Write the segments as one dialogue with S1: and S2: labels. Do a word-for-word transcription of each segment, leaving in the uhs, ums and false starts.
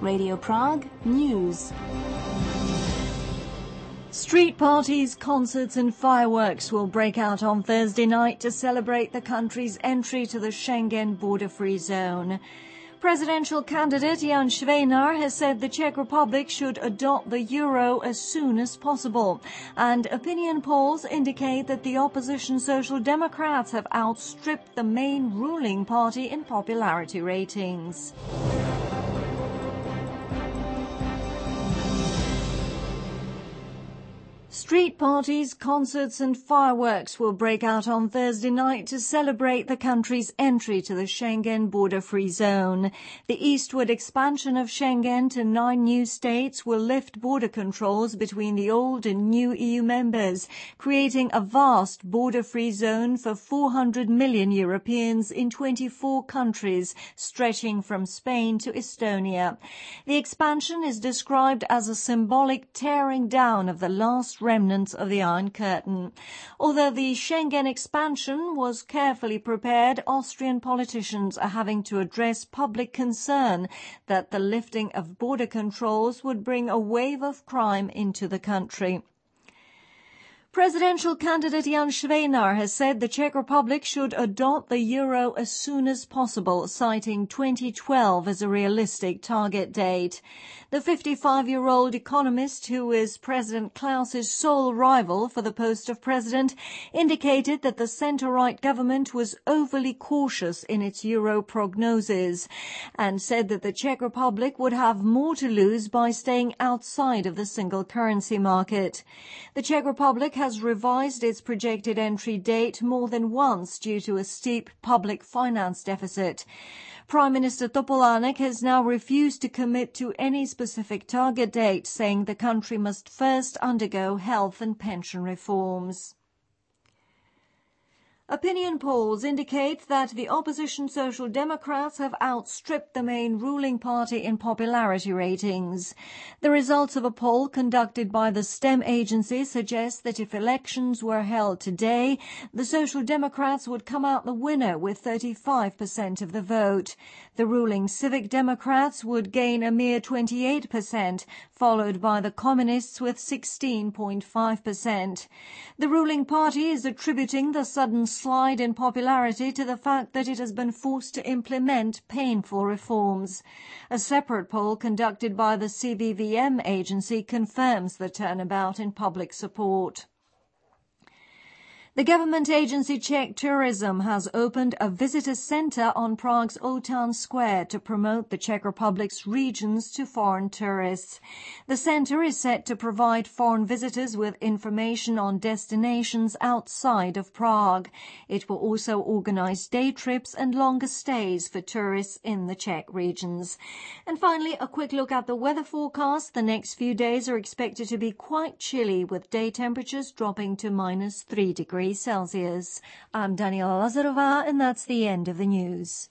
S1: Radio Prague News. Street parties, concerts and fireworks will break out on Thursday night to celebrate the country's entry to the Schengen border-free zone. Presidential candidate Jan Švejnar has said the Czech Republic should adopt the euro as soon as possible, and opinion polls indicate that the opposition Social Democrats have outstripped the main ruling party in popularity ratings. Street parties, concerts and fireworks will break out on Thursday night to celebrate the country's entry to the Schengen border-free zone. The eastward expansion of Schengen to nine new states will lift border controls between the old and new E U members, creating a vast border-free zone for four hundred million Europeans in twenty-four countries, stretching from Spain to Estonia. The expansion is described as a symbolic tearing down of the last remnants of the Iron Curtain. Although the Schengen expansion was carefully prepared, Austrian politicians are having to address public concern that the lifting of border controls would bring a wave of crime into the country. Presidential candidate Jan Švejnar has said the Czech Republic should adopt the euro as soon as possible, citing twenty twelve as a realistic target date. The fifty-five-year-old economist, who is President Klaus's sole rival for the post of president, indicated that the centre-right government was overly cautious in its euro prognosis and said that the Czech Republic would have more to lose by staying outside of the single currency market. The Czech Republic has has revised its projected entry date more than once due to a steep public finance deficit. Prime Minister Topolánek has now refused to commit to any specific target date, saying the country must first undergo health and pension reforms. Opinion polls indicate that the opposition Social Democrats have outstripped the main ruling party in popularity ratings. The results of a poll conducted by the STEM agency suggest that if elections were held today, the Social Democrats would come out the winner with thirty-five percent of the vote. The ruling Civic Democrats would gain a mere twenty-eight percent, followed by the Communists with sixteen point five percent. The ruling party is attributing the sudden slide in popularity to the fact that it has been forced to implement painful reforms. A separate poll conducted by the C V V M agency confirms the turnabout in public support. The government agency Czech Tourism has opened a visitor centre on Prague's Otan Square to promote the Czech Republic's regions to foreign tourists. The centre is set to provide foreign visitors with information on destinations outside of Prague. It will also organise day trips and longer stays for tourists in the Czech regions. And finally, a quick look at the weather forecast. The next few days are expected to be quite chilly, with day temperatures dropping to minus three degrees Celsius. I'm Daniela Lazarová, and that's the end of the news.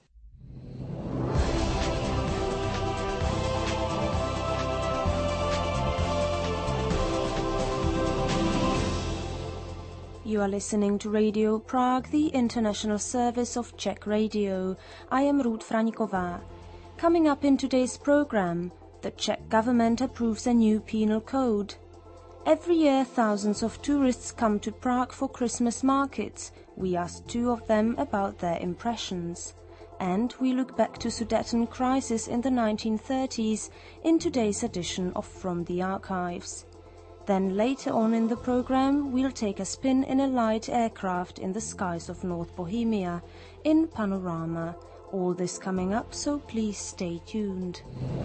S2: You are listening to Radio Prague, the international service of Czech Radio. I am Ruth Fraňková. Coming up in today's program, the Czech government approves a new penal code. Every year, thousands of tourists come to Prague for Christmas markets. We asked two of them about their impressions. And we look back to Sudeten crisis in the nineteen thirties in today's edition of From the Archives. Then later on in the program, we'll take a spin in a light aircraft in the skies of North Bohemia in Panorama. All this coming up, so please stay tuned.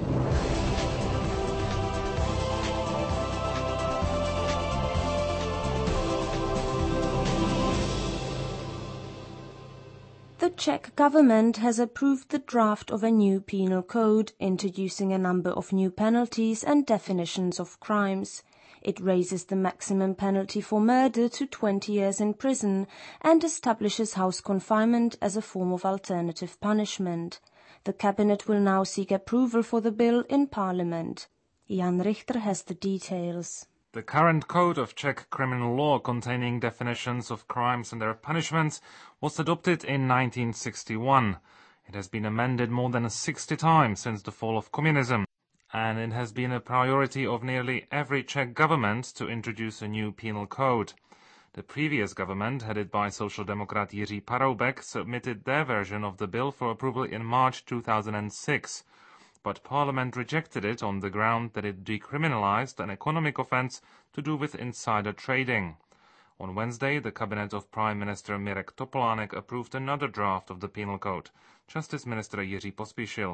S2: The Czech government has approved the draft of a new penal code, introducing a number of new penalties and definitions of crimes. It raises the maximum penalty for murder to twenty years in prison and establishes house confinement as a form of alternative punishment. The cabinet will now seek approval for the bill in Parliament. Jan Richter has the details.
S3: The current code of Czech criminal law, containing definitions of crimes and their punishments, was adopted in nineteen sixty-one. It has been amended more than sixty times since the fall of communism. and it has been a priority of nearly every Czech government to introduce a new penal code. The previous government, headed by Social Democrat Jiří Paroubek, submitted their version of the bill for approval in March two thousand six, but Parliament rejected it on the ground that it decriminalized an economic offence to do with insider trading. On Wednesday, the cabinet of Prime Minister Mirek Topolánek approved another draft of the penal code. Justice Minister Jiří Pospíšil.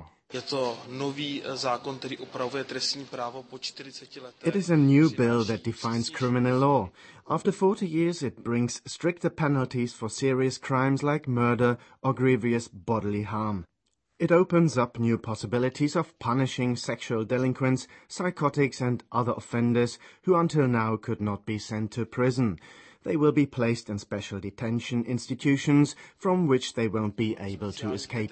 S4: It is a new bill that defines criminal law. After forty years, it brings stricter penalties for serious crimes like murder or grievous bodily harm. It opens up new possibilities of punishing sexual delinquents, psychotics and other offenders who until now could not be sent to prison. They will be placed in special detention institutions from which they won't be able to escape.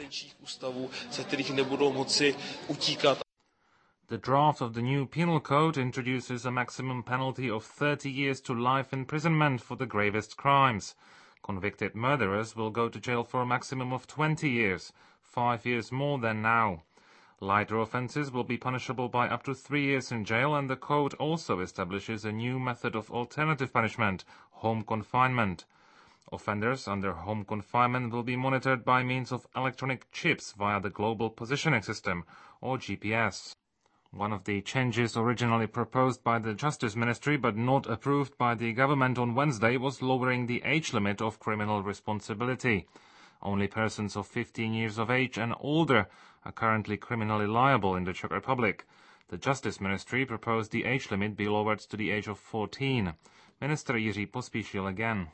S3: The draft of the new penal code introduces a maximum penalty of thirty years to life imprisonment for the gravest crimes. Convicted murderers will go to jail for a maximum of twenty years, five years more than now. Lighter offences will be punishable by up to three years in jail, and the code also establishes a new method of alternative punishment, home confinement. Offenders under home confinement will be monitored by means of electronic chips via the Global Positioning System, or G P S. One of the changes originally proposed by the Justice Ministry but not approved by the government on Wednesday was lowering the age limit of criminal responsibility. Only persons of fifteen years of age and older are currently criminally liable in the Czech Republic. The Justice Ministry proposed the age limit be lowered to the age of fourteen. Minister Jiří Pospíšil again.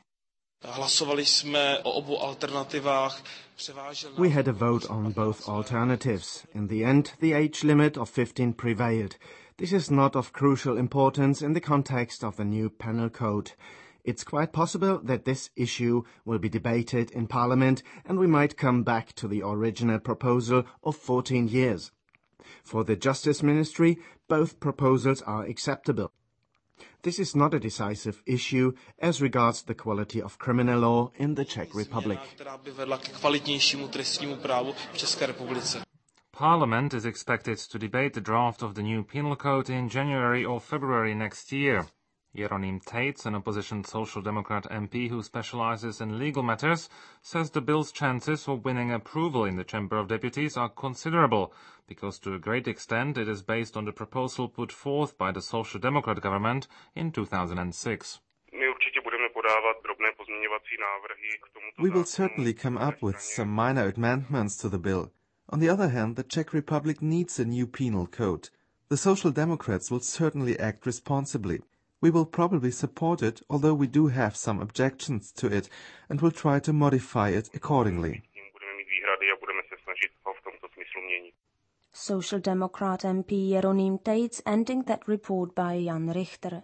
S4: We had a vote on both alternatives. In the end, the age limit of fifteen prevailed. This is not of crucial importance in the context of the new penal code. It's quite possible that this issue will be debated in Parliament and we might come back to the original proposal of fourteen years. For the Justice Ministry, both proposals are acceptable. This is not a decisive issue as regards the quality of criminal law in the Czech Republic.
S3: Parliament is expected to debate the draft of the new penal code in January or February next year. Jeroným Tejc, an opposition Social Democrat M P who specializes in legal matters, says the bill's chances of winning approval in the Chamber of Deputies are considerable, because to a great extent it is based on the proposal put forth by the Social Democrat government in two thousand six.
S5: We will certainly come up with some minor amendments to the bill. On the other hand, the Czech Republic needs a new penal code. The Social Democrats will certainly act responsibly. We will probably support it, although we do have some objections to it, and will try to modify it accordingly.
S2: Social Democrat M P Jeroným Tejc ending that report by Jan Richter.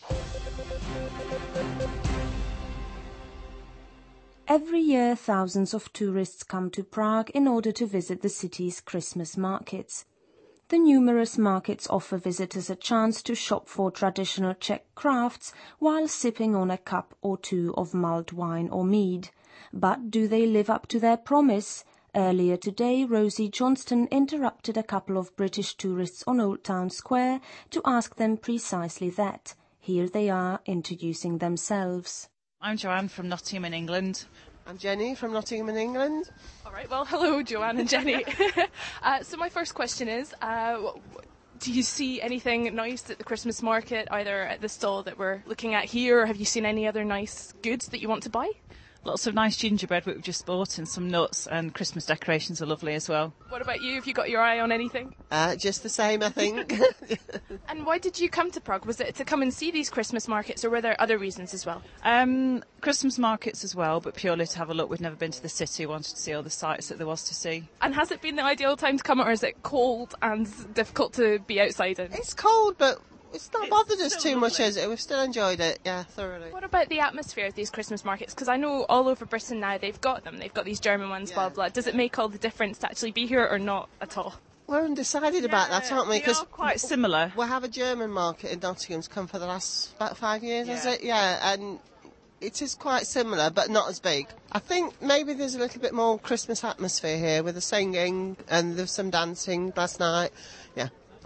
S2: Every year, thousands of tourists come to Prague in order to visit the city's Christmas markets. The numerous markets offer visitors a chance to shop for traditional Czech crafts while sipping on a cup or two of mulled wine or mead. But do they live up to their promise? Earlier today, Rosie Johnston interrupted a couple of British tourists on Old Town Square to ask them precisely that. Here they are introducing themselves.
S6: I'm Joanne from Nottingham in England.
S7: I'm Jenny from Nottingham in England.
S8: All right, well, hello, Joanne and Jenny. uh, so my first question is, uh, do you see anything nice at the Christmas market, either at the stall that we're looking at here, or have you seen any other nice goods that you want to buy?
S6: Lots of nice gingerbread we've just bought and some nuts, and Christmas decorations are lovely as well.
S8: What about you? Have you got your eye on anything?
S7: Uh, just the same, I think.
S8: And why did you come to Prague? Was it to come and see these Christmas markets, or were there other reasons as well?
S6: Um, Christmas markets as well, but purely to have a look. We'd never been to the city, wanted to see all the sights that there was to see.
S8: And has it been the ideal time to come, or is it cold and difficult to be outside in?
S7: It's cold, but it's not
S6: It's
S7: bothered us too
S6: lovely.
S7: much, has it? We've still enjoyed it, yeah, thoroughly.
S8: What about the atmosphere of these Christmas markets? Because I know all over Britain now they've got them. They've got these German ones,
S7: Yeah.
S8: blah, blah. Does it make all the difference to actually be here or not at all?
S7: We're undecided about that, aren't we?
S6: They are quite similar.
S7: we have a German market in Nottingham's come for the last about five years, has
S6: Yeah.
S7: it? Yeah, and it is quite similar, but not as big. I think maybe there's a little bit more Christmas atmosphere here with the singing and there's some dancing last night. Yeah.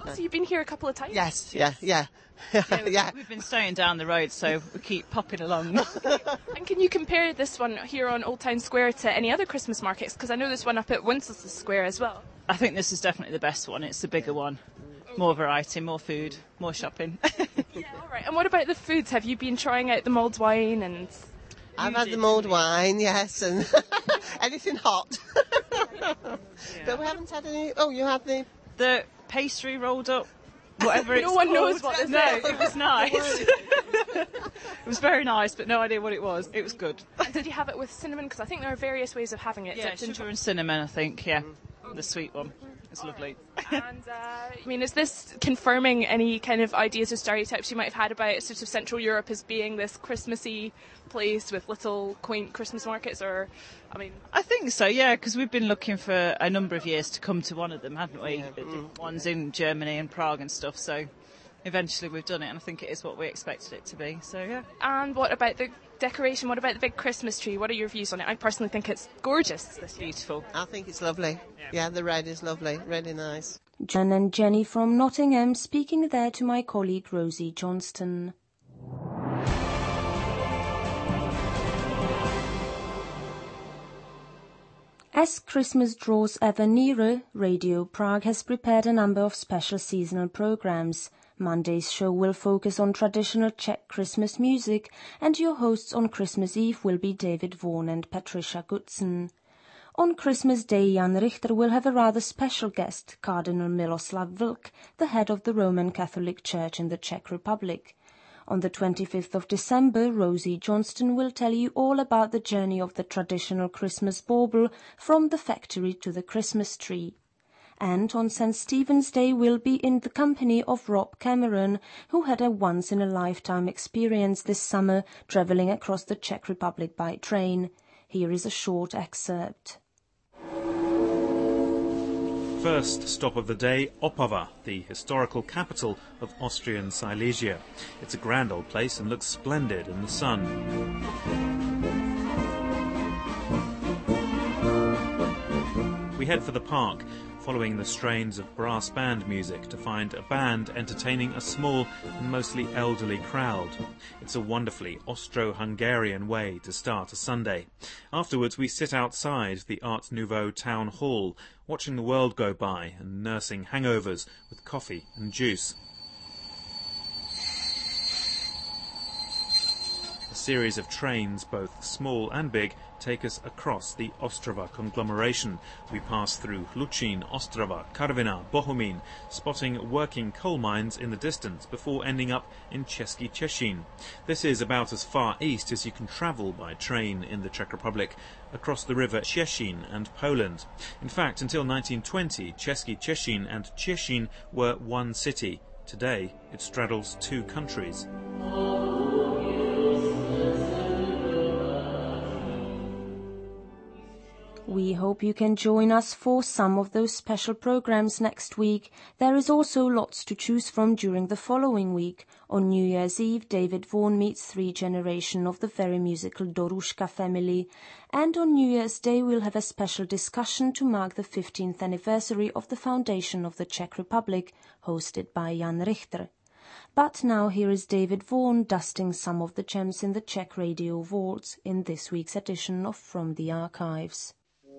S8: So you've been here a couple of times?
S7: Yes, yeah, yeah.
S6: yeah, we've,
S7: yeah.
S6: we've been staying down the road, so we keep popping along.
S8: And can you compare this one here on Old Town Square to any other Christmas markets? Because I know there's one up at Wenceslas Square as well.
S6: I think this is definitely the best one. It's the bigger one. More variety, more food, more shopping.
S8: Yeah, all right. And what about the foods? Have you been trying out the mulled wine and...
S7: I've had the mulled wine, yes, and anything hot. yeah. But we haven't had any... Oh, you have the...
S6: The pastry rolled up, whatever it's
S8: No one
S6: called.
S8: knows what this
S6: no,
S8: is.
S6: it was nice. It was very nice, but no idea what it was. It was good.
S8: And did you have it with cinnamon? Because I think there are various ways of having it.
S6: Yeah, sugar and cinnamon, I think, yeah. The sweet one. It's lovely.
S8: And, uh, I mean, is this confirming any kind of ideas or stereotypes you might have had about sort of Central Europe as being this Christmassy place with little quaint Christmas markets, or, I mean...
S6: I think so, yeah, because we've been looking for a number of years to come to one of them, haven't we?
S7: Yeah.
S6: Mm. Ones in Germany and Prague and stuff, so eventually we've done it, and I think it is what we expected it to be, so yeah.
S8: And what about the decoration? What about the big Christmas tree? What are your views on it? I personally think it's gorgeous this year.
S6: Beautiful.
S7: I think it's lovely. Yeah. yeah, the red is lovely, really nice.
S2: Jen and Jenny from Nottingham speaking there to my colleague Rosie Johnston. As Christmas draws ever nearer, Radio Prague has prepared a number of special seasonal programs. Monday's show will focus on traditional Czech Christmas music, and your hosts on Christmas Eve will be David Vaughan and Patricia Goodson. On Christmas Day, Jan Richter will have a rather special guest, Cardinal Miloslav Vlk, the head of the Roman Catholic Church in the Czech Republic. On the twenty-fifth of December, Rosie Johnston will tell you all about the journey of the traditional Christmas bauble from the factory to the Christmas tree. And on Saint Stephen's Day we'll be in the company of Rob Cameron, who had a once-in-a-lifetime experience this summer travelling across the Czech Republic by train. Here is a short excerpt.
S9: First stop of the day, Opava, the historical capital of Austrian Silesia. It's a grand old place and looks splendid in the sun. We head for the park, following the strains of brass band music to find a band entertaining a small and mostly elderly crowd. It's a wonderfully Austro-Hungarian way to start a Sunday. Afterwards we sit outside the Art Nouveau town hall, watching the world go by and nursing hangovers with coffee and juice. A series of trains, both small and big, take us across the Ostrava conglomeration. We pass through Hlučín, Ostrava, Karviná, Bohumín, spotting working coal mines in the distance before ending up in Český Těšín. This is about as far east as you can travel by train in the Czech Republic, across the river Cieszyn and Poland. In fact, until nineteen twenty, Český Těšín and Cieszyn were one city. Today, it straddles two countries.
S2: We hope you can join us for some of those special programs next week. There is also lots to choose from during the following week. On New Year's Eve, David Vaughan meets three generations of the very musical Doruška family. And on New Year's Day, we'll have a special discussion to mark the fifteenth anniversary of the foundation of the Czech Republic, hosted by Jan Richter. But now here is David Vaughan dusting some of the gems in the Czech radio vaults in this week's edition of From the Archives.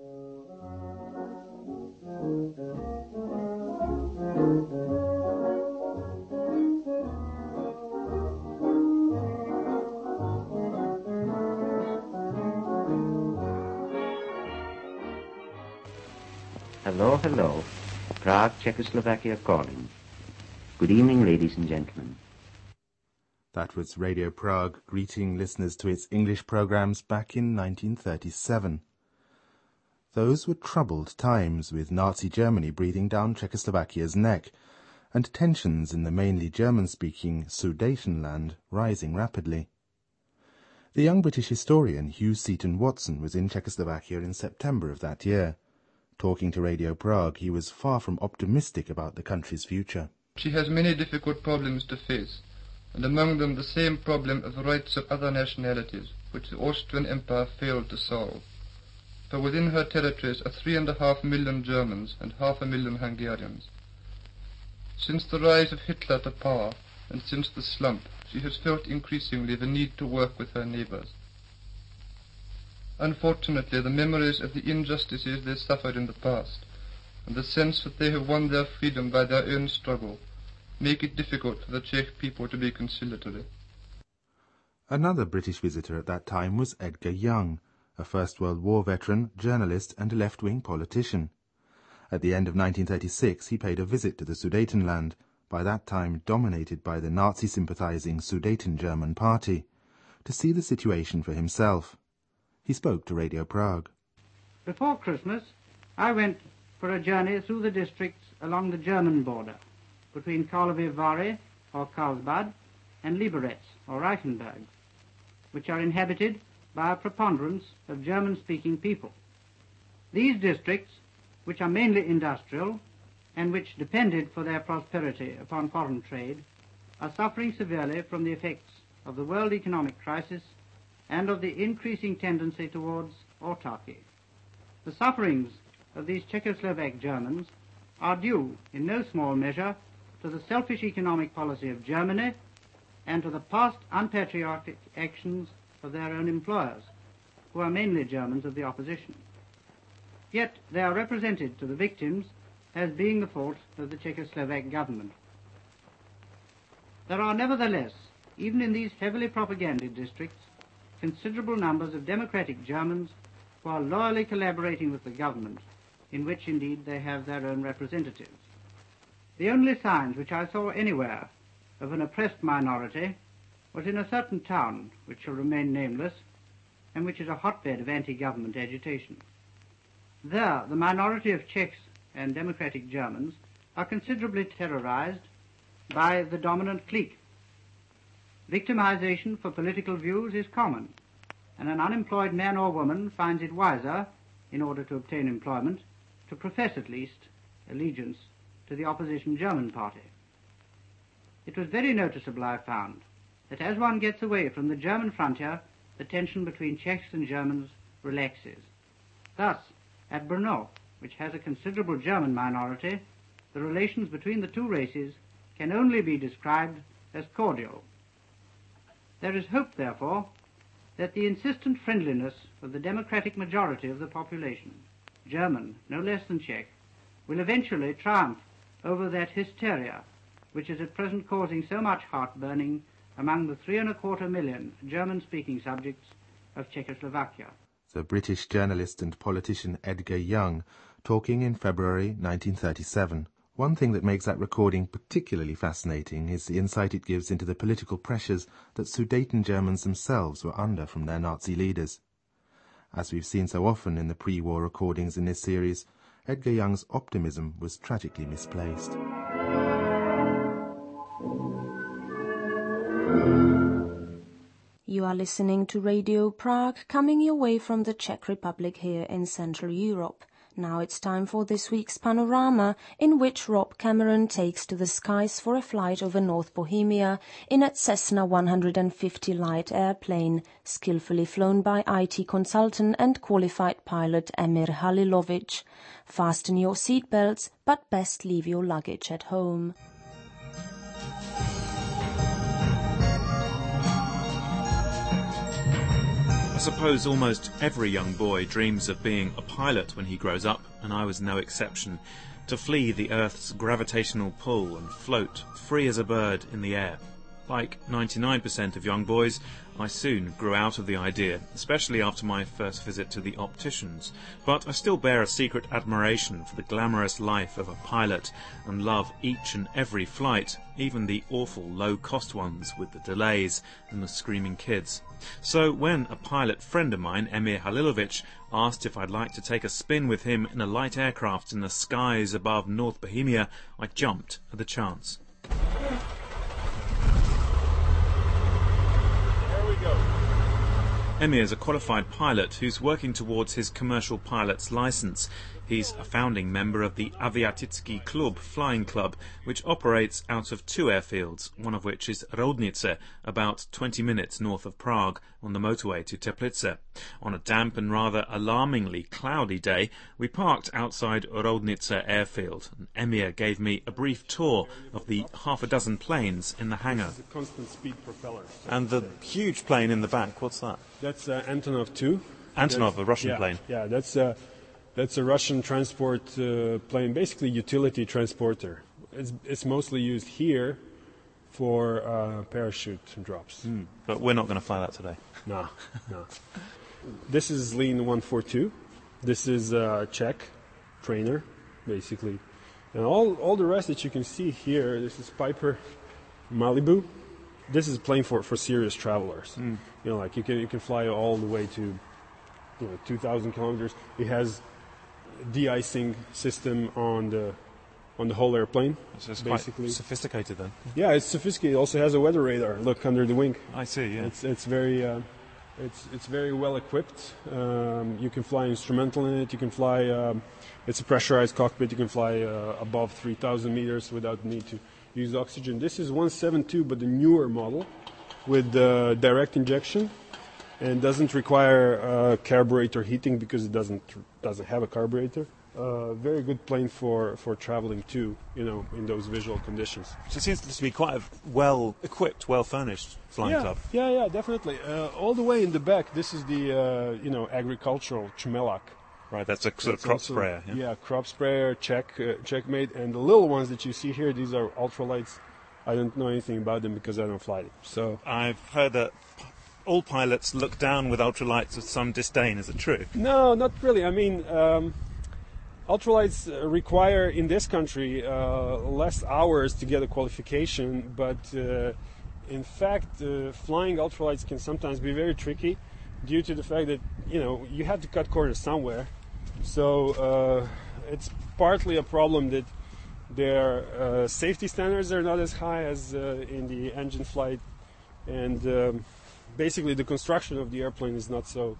S10: Hello, hello. Prague, Czechoslovakia calling. Good evening, ladies and gentlemen.
S5: That was Radio Prague greeting listeners to its English programs back in nineteen thirty-seven. Those were troubled times, with Nazi Germany breathing down Czechoslovakia's neck, and tensions in the mainly German-speaking Sudetenland rising rapidly. The young British historian Hugh Seaton Watson was in Czechoslovakia in September of that year. Talking to Radio Prague, he was far from optimistic about the country's future.
S11: She has many difficult problems to face, and among them the same problem of the rights of other nationalities, which the Austrian Empire failed to solve. For within her territories are three and a half million Germans and half a million Hungarians. Since the rise of Hitler to power, and since the slump, she has felt increasingly the need to work with her neighbours. Unfortunately, the memories of the injustices they suffered in the past, and the sense that they have won their freedom by their own struggle, make it difficult for the Czech people to be conciliatory.
S5: Another British visitor at that time was Edgar Young, a First World War veteran, journalist and left-wing politician. At the end of nineteen thirty-six he paid a visit to the Sudetenland, by that time dominated by the Nazi-sympathizing Sudeten German Party, to see the situation for himself. He spoke to Radio Prague.
S12: Before Christmas, I went for a journey through the districts along the German border, between Karlovy Vary, or Karlsbad, and Liberec, or Reichenberg, which are inhabited by a preponderance of German-speaking people. These districts, which are mainly industrial, and which depended for their prosperity upon foreign trade, are suffering severely from the effects of the world economic crisis and of the increasing tendency towards autarky. The sufferings of these Czechoslovak Germans are due, in no small measure, to the selfish economic policy of Germany and to the past unpatriotic actions of their own employers, who are mainly Germans of the opposition. Yet they are represented to the victims as being the fault of the Czechoslovak government. There are nevertheless, even in these heavily propagandized districts, considerable numbers of democratic Germans who are loyally collaborating with the government, in which indeed they have their own representatives. The only signs which I saw anywhere of an oppressed minority was in a certain town, which shall remain nameless, and which is a hotbed of anti-government agitation. There, the minority of Czechs and democratic Germans are considerably terrorized by the dominant clique. Victimization for political views is common, and an unemployed man or woman finds it wiser, in order to obtain employment, to profess at least allegiance to the opposition German party. It was very noticeable, I found, that as one gets away from the German frontier, the tension between Czechs and Germans relaxes. Thus, at Brno, which has a considerable German minority, the relations between the two races can only be described as cordial. There is hope, therefore, that the insistent friendliness of the democratic majority of the population, German no less than Czech, will eventually triumph over that hysteria which is at present causing so much heartburning among the three and a quarter million German-speaking subjects of Czechoslovakia.
S5: The British journalist and politician Edgar Young, talking in February nineteen thirty-seven. One thing that makes that recording particularly fascinating is the insight it gives into the political pressures that Sudeten Germans themselves were under from their Nazi leaders. As we've seen so often in the pre-war recordings in this series, Edgar Young's optimism was tragically misplaced.
S2: You are listening to Radio Prague, coming your way from the Czech Republic here in Central Europe. Now it's time for this week's Panorama, in which Rob Cameron takes to the skies for a flight over North Bohemia in a Cessna one hundred fifty light airplane, skillfully flown by I T consultant and qualified pilot Emir Halilovic. Fasten your seatbelts, but best leave your luggage at home.
S9: I suppose almost every young boy dreams of being a pilot when he grows up, and I was no exception. To flee the Earth's gravitational pull and float, free as a bird, in the air. Like ninety-nine percent of young boys, I soon grew out of the idea, especially after my first visit to the opticians. But I still bear a secret admiration for the glamorous life of a pilot, and love each and every flight, even the awful low-cost ones with the delays and the screaming kids. So when a pilot friend of mine, Emir Halilovic, asked if I'd like to take a spin with him in a light aircraft in the skies above North Bohemia, I jumped at the chance. Emir is a qualified pilot who's working towards his commercial pilot's license. He's a founding member of the Aviaticki Klub flying club, which operates out of two airfields, one of which is Roudnice, about twenty minutes north of Prague, on the motorway to Teplice. On a damp and rather alarmingly cloudy day, we parked outside Roudnice airfield, and Emir gave me a brief tour of the half a dozen planes in the hangar.
S13: This is a constant speed propeller.
S9: And the huge plane in the back, what's that?
S13: That's uh, Antonov two.
S9: Antonov, a Russian
S13: yeah,
S9: plane.
S13: Yeah, that's uh, that's a Russian transport uh, plane, basically utility transporter. It's it's mostly used here for uh, parachute drops.
S9: Mm. But we're not going to fly that today.
S13: No, no. This is Lean one forty-two. This is a Czech trainer, basically. And all all the rest that you can see here, this is Piper Malibu. This is a plane for, for serious travelers. Mm. You know, like you can you can fly all the way to, you know, two thousand kilometers. It has de-icing system on the on the whole airplane.
S9: So it's
S13: basically
S9: quite sophisticated then.
S13: Yeah, it's sophisticated. It also has a weather radar. Look under the wing.
S9: I see. Yeah,
S13: it's it's very uh, it's it's very well equipped. Um, you can fly instrumental in it. You can fly. Um, it's a pressurized cockpit. You can fly uh, above three thousand meters without the need to use oxygen. This is one seventy-two, but the newer model with uh, direct injection, and doesn't require uh, carburetor heating because it doesn't doesn't have a carburetor. Uh, very good plane for, for traveling too, you know, in those visual conditions.
S9: So it seems to be quite a well equipped, well furnished flying
S13: yeah,
S9: club.
S13: Yeah, yeah, definitely. Uh, all the way in the back, this is the uh, you know agricultural Chmelak.
S9: Right, that's a sort of crop
S13: also,
S9: sprayer. Yeah?
S13: yeah, crop sprayer, Czech, uh, Czech made, and the little ones that you see here, these are ultralights. I don't know anything about them because I don't fly them. So
S9: I've heard that all pilots look down with ultralights with some disdain. Is it true?
S13: No, not really. I mean, um, ultralights require in this country uh, less hours to get a qualification, but uh, in fact, uh, flying ultralights can sometimes be very tricky due to the fact that you know you have to cut corners somewhere. So uh, it's partly a problem that their uh, safety standards are not as high as uh, in the engine flight, and um, basically the construction of the airplane is not so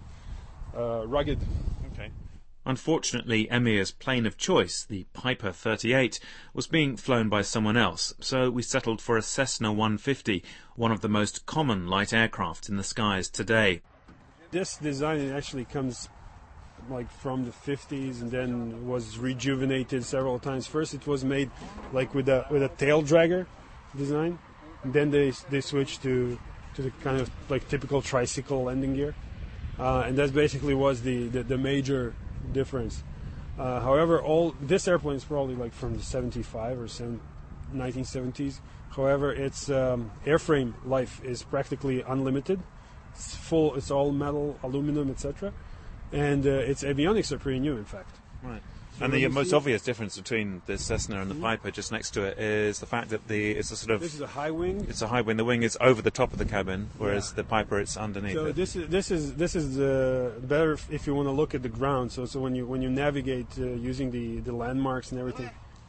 S13: uh, rugged.
S9: Okay. Unfortunately, Emir's plane of choice, the Piper thirty-eight, was being flown by someone else, so we settled for a Cessna one fifty, one of the most common light aircraft in the skies today.
S13: This design actually comes like from the fifties and then was rejuvenated several times. First it was made like with a with a tail dragger design, and then they they switched to to the kind of like typical tricycle landing gear, uh, and that basically was the the, the major difference. Uh, however, all this airplane is probably like from the seventy-five or nineteen seventies. However, its um, airframe life is practically unlimited. It's full. It's all metal, aluminum, et cetera. And uh, its avionics are pretty new, in fact.
S9: Right. So and the most obvious difference between the Cessna and the mm-hmm. Piper just next to it is the fact that the it's a sort of
S13: this is a high wing.
S9: It's a high wing. The wing is over the top of the cabin, whereas
S13: yeah.
S9: the Piper it's underneath.
S13: So
S9: it.
S13: this is this is this is uh, better if you want to look at the ground. So so when you when you navigate uh, using the, the landmarks and everything.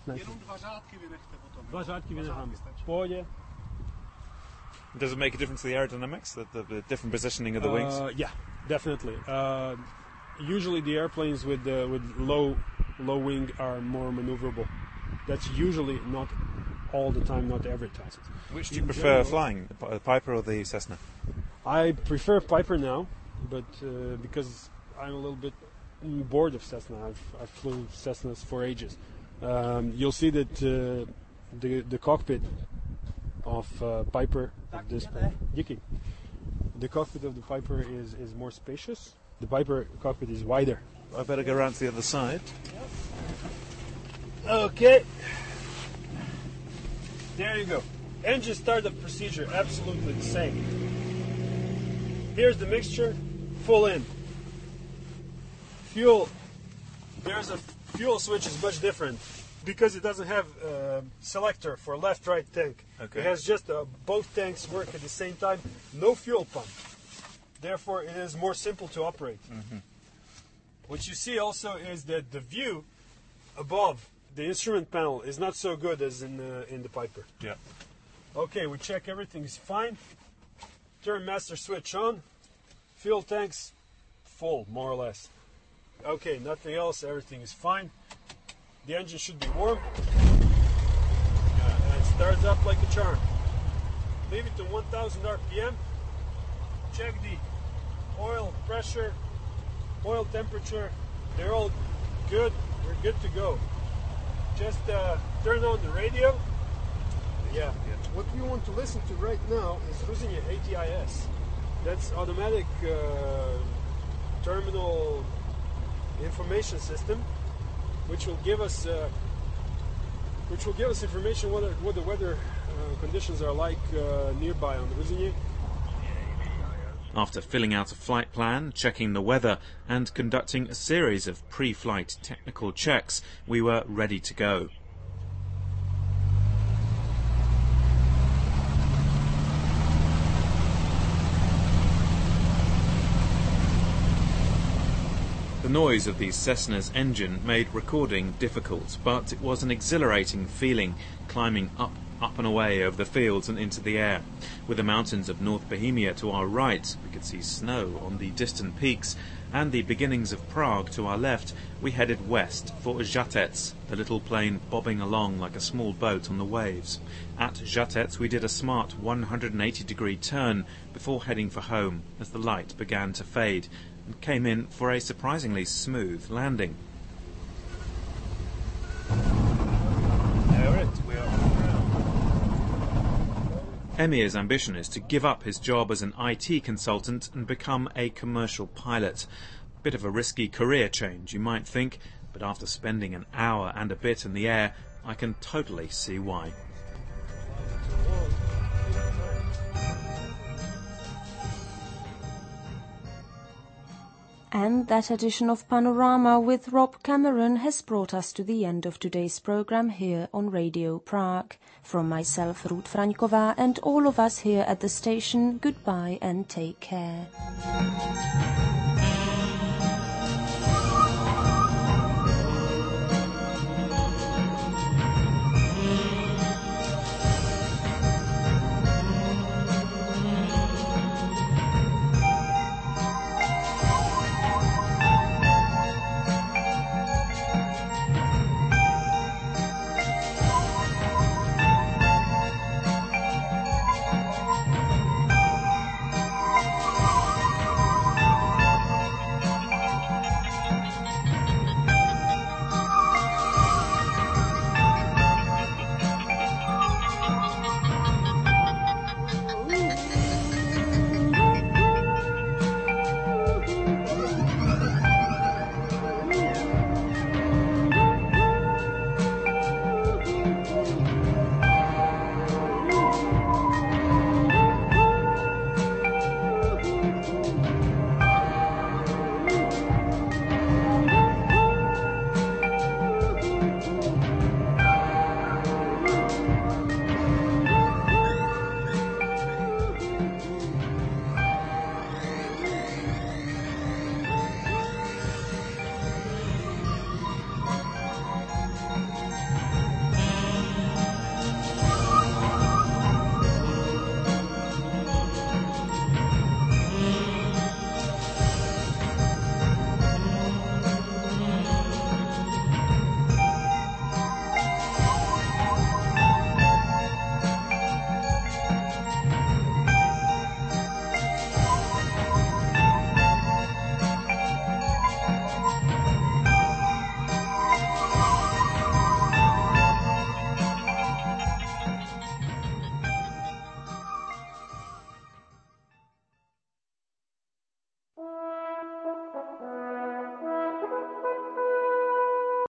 S9: Does it make a difference to the aerodynamics, the, the, the different positioning of the wings?
S13: Uh, yeah, definitely. Uh, usually the airplanes with uh, with low low wing are more maneuverable. That's usually not all the time, not every time.
S9: Which do you In prefer general, flying, the Piper or the Cessna?
S13: I prefer Piper now, but uh, because I'm a little bit bored of Cessna. I've, I've flew Cessnas for ages. Um, you'll see that uh, the the cockpit of uh, Piper of this Yiki. The cockpit of the Piper is, is more spacious. The Piper cockpit is wider.
S9: I better go around to the other side.
S13: Okay. There you go. Engine startup procedure, absolutely the same. Here's the mixture, full in. Fuel, there's a fuel switch is much different because it doesn't have a selector for left, right tank.
S9: Okay.
S13: It has just uh, both tanks work at the same time, no fuel pump. Therefore, it is more simple to operate.
S9: Mm-hmm.
S13: What you see also is that the view above the instrument panel is not so good as in uh, in the Piper.
S9: Yeah.
S13: Okay, we check everything's fine. Turn master switch on. Fuel tanks full, more or less. Okay, nothing else, everything is fine. The engine should be warm. Yeah, and it starts up like a charm. Leave it to one thousand R P M. Check the oil pressure, oil temperature. They're all good. We're good to go. Just uh, turn on the radio. Yeah. What you want to listen to right now is Ruzyně A T I S. That's automatic uh, terminal information system, which will give us uh, which will give us information what, are, what the weather uh, conditions are like uh, nearby on the Ruzyně.
S9: After filling out a flight plan, checking the weather, and conducting a series of pre-flight technical checks, we were ready to go. The noise of the Cessna's engine made recording difficult, but it was an exhilarating feeling, climbing up, up and away over the fields and into the air. With the mountains of North Bohemia to our right, we could see snow on the distant peaks, and the beginnings of Prague to our left, we headed west for Žatec, the little plane bobbing along like a small boat on the waves. At Žatec we did a smart one hundred eighty degree turn before heading for home as the light began to fade, and came in for a surprisingly smooth landing. Emir's ambition is to give up his job as an I T consultant and become a commercial pilot. Bit of a risky career change, you might think, but after spending an hour and a bit in the air, I can totally see why.
S2: And that edition of Panorama with Rob Cameron has brought us to the end of today's program here on Radio Prague. From myself, Ruth Fraňková, and all of us here at the station, goodbye and take care.